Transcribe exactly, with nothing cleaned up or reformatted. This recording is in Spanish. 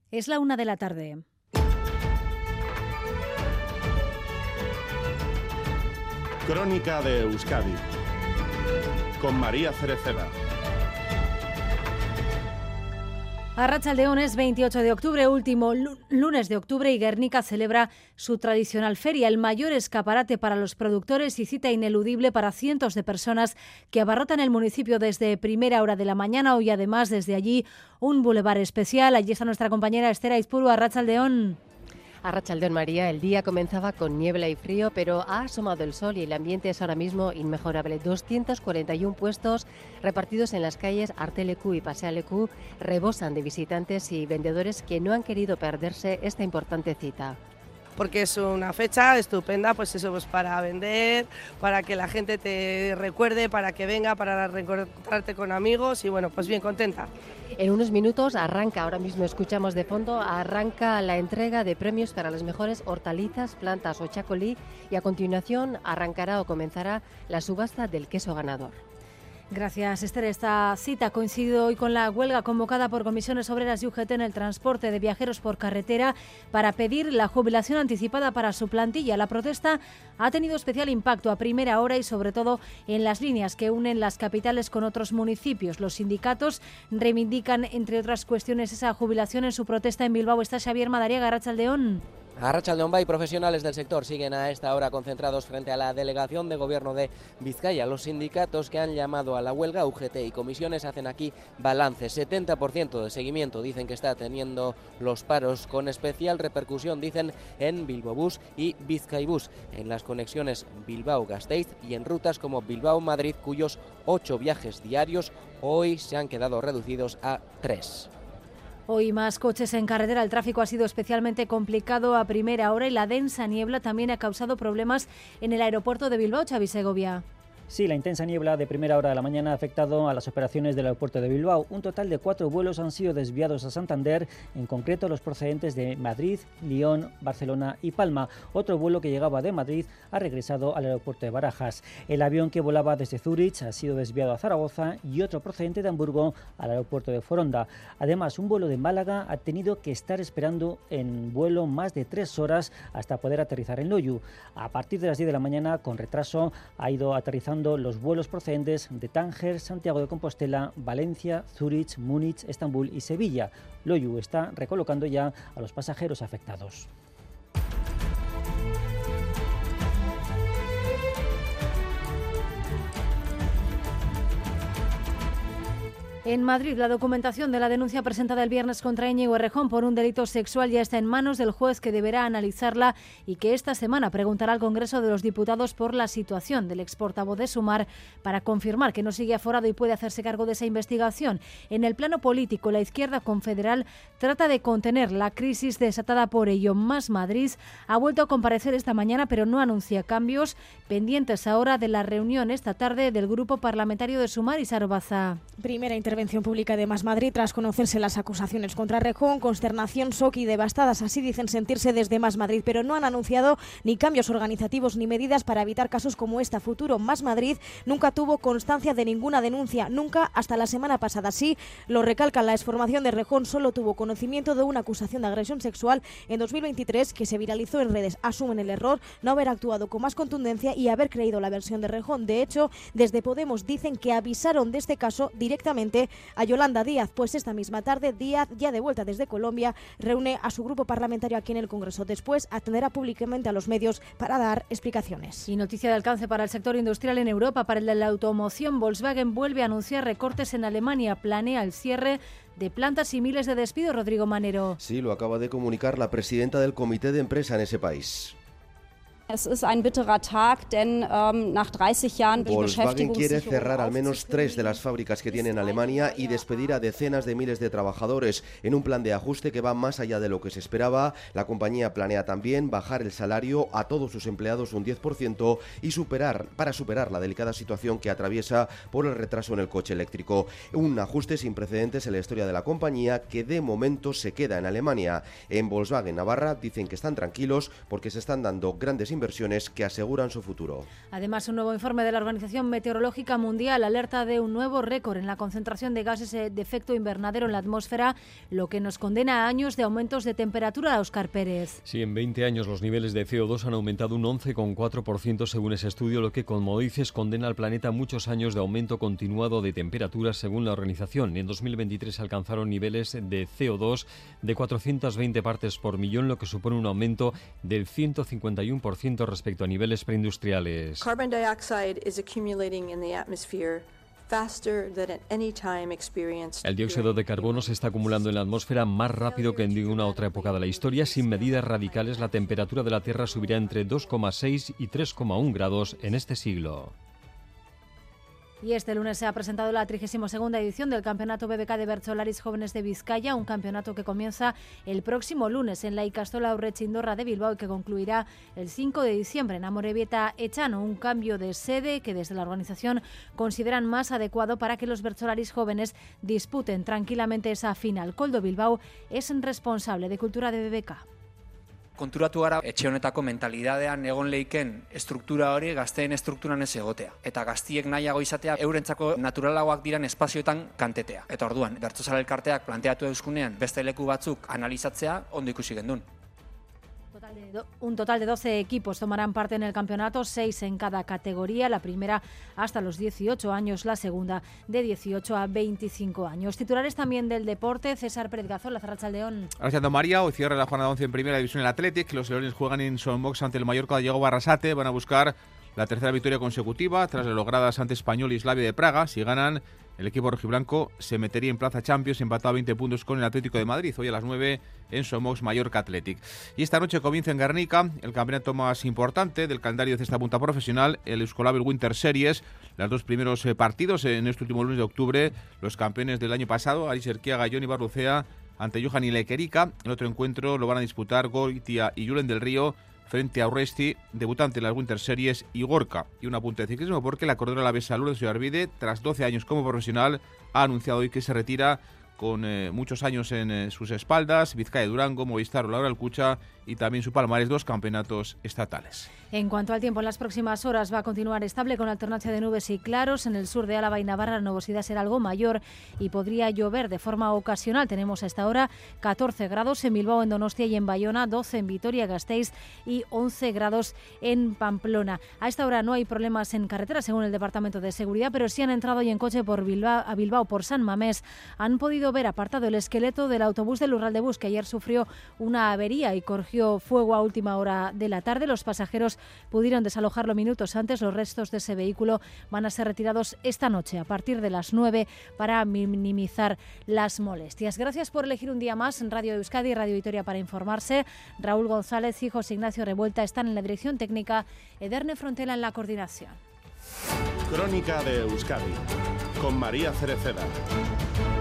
Es la una de la tarde. Crónica de Euskadi con María Cereceda. Arratsaldeon es veintiocho de octubre, último lunes de octubre, y Guernica celebra su tradicional feria, el mayor escaparate para los productores y cita ineludible para cientos de personas que abarrotan el municipio desde primera hora de la mañana. Hoy además desde allí un bulevar especial. Allí está nuestra compañera Esther Aizpuru. Arratsaldeon. Arratsaldeon, María. El día comenzaba con niebla y frío, pero ha asomado el sol y el ambiente es ahora mismo inmejorable. doscientos cuarenta y uno puestos repartidos en las calles Arteleku y Pasealeku rebosan de visitantes y vendedores que no han querido perderse esta importante cita. Porque es una fecha estupenda, pues eso, pues para vender, para que la gente te recuerde, para que venga, para reencontrarte con amigos y bueno, pues bien contenta. En unos minutos arranca, ahora mismo escuchamos de fondo, arranca la entrega de premios para las mejores hortalizas, plantas o chacolí y a continuación arrancará o comenzará la subasta del queso ganador. Gracias, Esther. Esta cita coincide hoy con la huelga convocada por comisiones obreras y U G T en el transporte de viajeros por carretera para pedir la jubilación anticipada para su plantilla. La protesta ha tenido especial impacto a primera hora y sobre todo en las líneas que unen las capitales con otros municipios. Los sindicatos reivindican, entre otras cuestiones, esa jubilación. En su protesta en Bilbao está Xavier Madariaga. Arratsaldeon. Arratsaldeon bai, profesionales del sector siguen a esta hora concentrados frente a la delegación de gobierno de Vizcaya. Los sindicatos que han llamado a la huelga, U G T y comisiones, hacen aquí balance. setenta por ciento de seguimiento dicen que está teniendo los paros, con especial repercusión, dicen, en Bilbobús y Bizkaibus, en las conexiones Bilbao-Gasteiz y en rutas como Bilbao-Madrid, cuyos ocho viajes diarios hoy se han quedado reducidos a tres. Hoy más coches en carretera. El tráfico ha sido especialmente complicado a primera hora y la densa niebla también ha causado problemas en el aeropuerto de Bilbao. Xavi Segovia. Sí, la intensa niebla de primera hora de la mañana ha afectado a las operaciones del aeropuerto de Bilbao. Un total de cuatro vuelos han sido desviados a Santander, en concreto los procedentes de Madrid, Lyon, Barcelona y Palma. Otro vuelo que llegaba de Madrid ha regresado al aeropuerto de Barajas. El avión que volaba desde Zúrich ha sido desviado a Zaragoza y otro procedente de Hamburgo al aeropuerto de Foronda. Además, un vuelo de Málaga ha tenido que estar esperando en vuelo más de tres horas hasta poder aterrizar en Loiu. A partir de las diez de la mañana, con retraso, ha ido aterrizando los vuelos procedentes de Tánger, Santiago de Compostela, Valencia, Zúrich, Múnich, Estambul y Sevilla. Loiu está recolocando ya a los pasajeros afectados. En Madrid, la documentación de la denuncia presentada el viernes contra Íñigo Errejón por un delito sexual ya está en manos del juez, que deberá analizarla y que esta semana preguntará al Congreso de los Diputados por la situación del exportavoz de Sumar para confirmar que no sigue aforado y puede hacerse cargo de esa investigación. En el plano político, la izquierda confederal trata de contener la crisis desatada por ello. Más Madrid ha vuelto a comparecer esta mañana, pero no anuncia cambios, pendientes ahora de la reunión esta tarde del Grupo Parlamentario de Sumar. y Sarbaza. Primera intervención pública de Más Madrid tras conocerse las acusaciones contra Errejón. Consternación, shock y devastadas, así dicen sentirse desde Más Madrid, pero no han anunciado ni cambios organizativos ni medidas para evitar casos como este a futuro. Más Madrid nunca tuvo constancia de ninguna denuncia, nunca hasta la semana pasada. Sí, lo recalca la exformación de Errejón, solo tuvo conocimiento de una acusación de agresión sexual en dos mil veintitrés que se viralizó en redes. Asumen el error, no haber actuado con más contundencia y haber creído la versión de Errejón. De hecho, desde Podemos dicen que avisaron de este caso directamente a Yolanda Díaz, pues esta misma tarde Díaz, ya de vuelta desde Colombia, reúne a su grupo parlamentario aquí en el Congreso. Después atenderá públicamente a los medios para dar explicaciones. Y noticia de alcance para el sector industrial en Europa. Para el de la automoción, Volkswagen vuelve a anunciar recortes en Alemania. Planea el cierre de plantas y miles de despidos. Rodrigo Manero. Sí, lo acaba de comunicar la presidenta del comité de empresa en ese país. Es ist ein bitterer Tag, denn ähm, nach dreißig Jahren Volkswagen quiere cerrar al menos tres de las fábricas que tiene en Alemania y despedir a decenas de miles de trabajadores en un plan de ajuste que va más allá de lo que se esperaba. La compañía planea también bajar el salario a todos sus empleados un diez por ciento y superar para superar la delicada situación que atraviesa por el retraso en el coche eléctrico. Un ajuste sin precedentes en la historia de la compañía, que de momento se queda en Alemania. En Volkswagen Navarra dicen que están tranquilos porque se están dando grandes inversiones inversiones que aseguran su futuro. Además, un nuevo informe de la Organización Meteorológica Mundial alerta de un nuevo récord en la concentración de gases de efecto invernadero en la atmósfera, lo que nos condena a años de aumentos de temperatura. A Óscar Pérez. Sí, en veinte años los niveles de C O dos han aumentado un once coma cuatro por ciento según ese estudio, lo que, como dices, condena al planeta a muchos años de aumento continuado de temperaturas según la organización. En dos mil veintitrés alcanzaron niveles de C O dos de cuatrocientas veinte partes por millón, lo que supone un aumento del ciento cincuenta y uno por ciento respecto a niveles preindustriales. Carbon dioxide is accumulating in the atmosphere. El dióxido de carbono se está acumulando en la atmósfera más rápido que en ninguna otra época de la historia. Sin medidas radicales, la temperatura de la Tierra subirá entre dos coma seis y tres coma uno grados en este siglo. Y este lunes se ha presentado la trigésima segunda edición del Campeonato B B K de Bertsolaris Jóvenes de Vizcaya, un campeonato que comienza el próximo lunes en la Ikastola Urretxindorra de Bilbao y que concluirá el cinco de diciembre en Amorebieta Echano, un cambio de sede que desde la organización consideran más adecuado para que los Bertsolaris jóvenes disputen tranquilamente esa final. Koldo Bilbao es responsable de Cultura de B B K. Konturatu gara etxe honetako mentalidadean egon leiken estruktura hori gazteen estrukturan ez egotea. Eta gaztiek nahiago izatea eurentzako naturalagoak diran espazioetan kantetea. Eta orduan, bertsozale elkarteak planteatu euskunean beste leku batzuk analizatzea ondo ikusi gendun. Un total de doce equipos tomarán parte en el campeonato, seis en cada categoría, la primera hasta los dieciocho años, la segunda de dieciocho a veinticinco años. Titulares también del deporte, César Pérez Gazola, Arratsaldeón. Gracias, don María. Hoy cierra la jornada once en primera división el Athletic. Los leones juegan en Son Mox ante el Mallorca de Diego Barrasate. Van a buscar la tercera victoria consecutiva tras las logradas ante Español y Slavia de Praga. Si ganan, el equipo rojiblanco se metería en plaza Champions, empatado a veinte puntos con el Atlético de Madrid. Hoy a las nueve en Somox, Mallorca Athletic. Y esta noche comienza en Guernica el campeonato más importante del calendario de cesta punta profesional, el Euskolabel Winter Series. Los dos primeros eh, partidos en este último lunes de octubre, los campeones del año pasado, Aris Erquiaga y Johnny Barrucea, ante Johan y Lequerica. El otro encuentro lo van a disputar Goitia y Julen del Río frente a Urresti, debutante en las Winter Series, y Gorka. Y un apunte de ciclismo porque la corredora alavesa Lourdes Oyarbide, tras doce años como profesional, ha anunciado hoy que se retira con eh, muchos años en eh, sus espaldas. Vizcaya Durango, Movistar o Laura Alcucha y también su palmarés, dos campeonatos estatales. En cuanto al tiempo, en las próximas horas va a continuar estable con alternancia de nubes y claros. En el sur de Álava y Navarra la nubosidad será algo mayor y podría llover de forma ocasional. Tenemos a esta hora catorce grados en Bilbao, en Donostia y en Bayona, doce en Vitoria-Gasteiz y once grados en Pamplona. A esta hora no hay problemas en carretera según el Departamento de Seguridad, pero sí han entrado hoy en coche por Bilbao, a Bilbao por San Mamés. Han podido ver apartado el esqueleto del autobús del Lurraldebus que ayer sufrió una avería y cogió fuego a última hora de la tarde. Los pasajeros pudieron desalojarlo minutos antes. Los restos de ese vehículo van a ser retirados esta noche a partir de las nueve para minimizar las molestias. Gracias por elegir un día más en Radio Euskadi y Radio Vitoria para informarse. Raúl González y José Ignacio Revuelta están en la dirección técnica, Ederne Frontela en la coordinación. Crónica de Euskadi con María Cereceda.